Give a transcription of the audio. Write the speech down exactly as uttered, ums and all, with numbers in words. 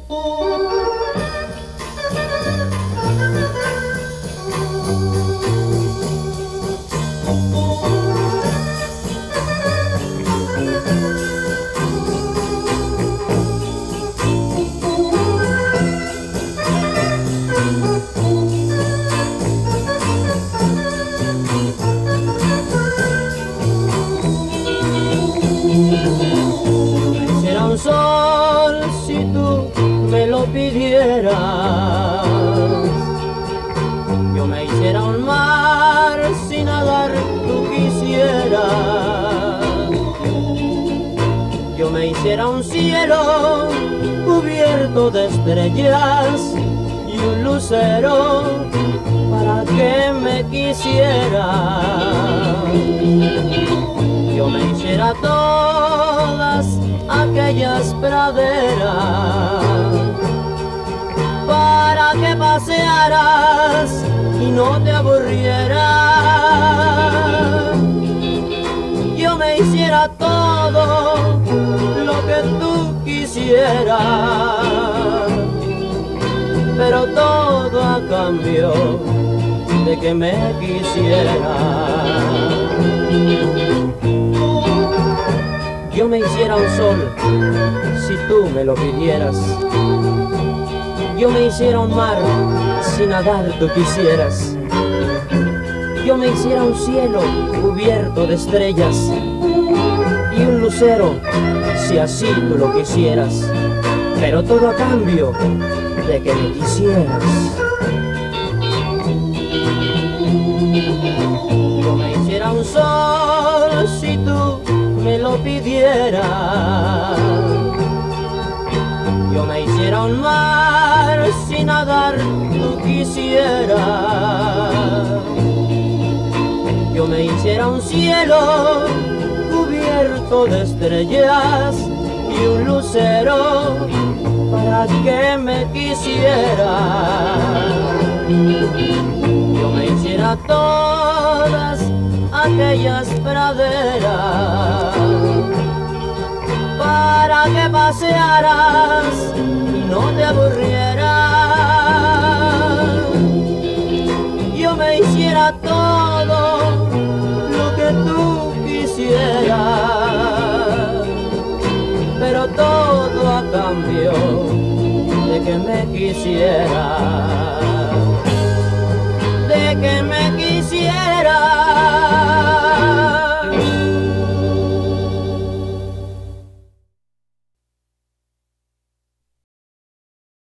Sol, si tú me lo pidieras, yo me hiciera un mar si nadar tú quisieras, yo me hiciera un cielo cubierto de estrellas y un lucero para que me quisieras, yo me hiciera todas aquellas praderas para que pasearas y no te aburrieras, yo me hiciera todo lo que tú quisieras, pero todo a cambio de que me quisieras. Yo me hiciera un sol si tú me lo pidieras, yo me hiciera un mar si nadar tú quisieras, yo me hiciera un cielo cubierto de estrellas y un lucero si así tú lo quisieras, pero todo a cambio de que me quisieras. Yo me hiciera un sol si tú me lo pidieras, yo me hiciera un mar si nadar tú quisieras, yo me hiciera un cielo cubierto de estrellas y un lucero para que me quisieras, yo me hiciera todas aquellas praderas para que pasearas y no te aburrieras, yo me hiciera todo lo que tú quisieras, pero todo a cambio de que me quisieras, de que me quisieras.